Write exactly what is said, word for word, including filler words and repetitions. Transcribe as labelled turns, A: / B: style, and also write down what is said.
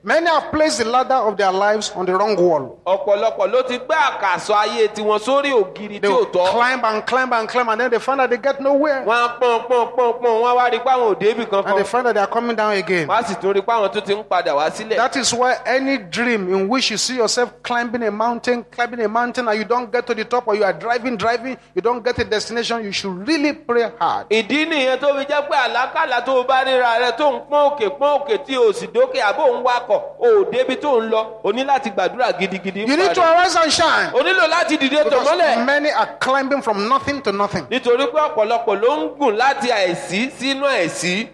A: Many have placed the ladder of their lives on the wrong wall.
B: ọ̀pọ̀lọpọ̀ ló ti gbé àkàsọ̀ ayé tiwọn sórí ògiri
A: They
B: tí ò
A: will
B: tọ́.
A: climb and climb and climb, and then they find that they get nowhere.
B: wọ́n á pọ́n pọ́n pọ́n pọ́n wọ́n á wá rí i pé àwọn ò débì
A: And they
B: kankan.
A: find that they are coming down again.
B: wọ́n á sì tún rí i pé àwọn tún ti ń padà wá sílẹ̀.
A: That is why any dream in which you see yourself climbing a mountain, climbing a mountain, and you don't get to the top, or you are driving, driving, you don't get a destination, you should really pray hard.
B: ìdí nìyẹn tó fi jẹ́ pé àlákàlà tó o bá ríra rẹ tó ń pọ́n òkè pọ́n òkè tí o sì dókè àbó ń wakọ̀ o ò débi tó ń lọ o ní láti gbàdúrà gidigidi.
A: You need to arise and shine.
B: o nílò láti dìde tọ̀
A: Because
B: mọ́lẹ̀.
A: many are climbing from nothing to nothing.
B: nítorí pé ọ̀pọ̀lọpọ̀ ló ń gùn láti àìsí sínú àìsí.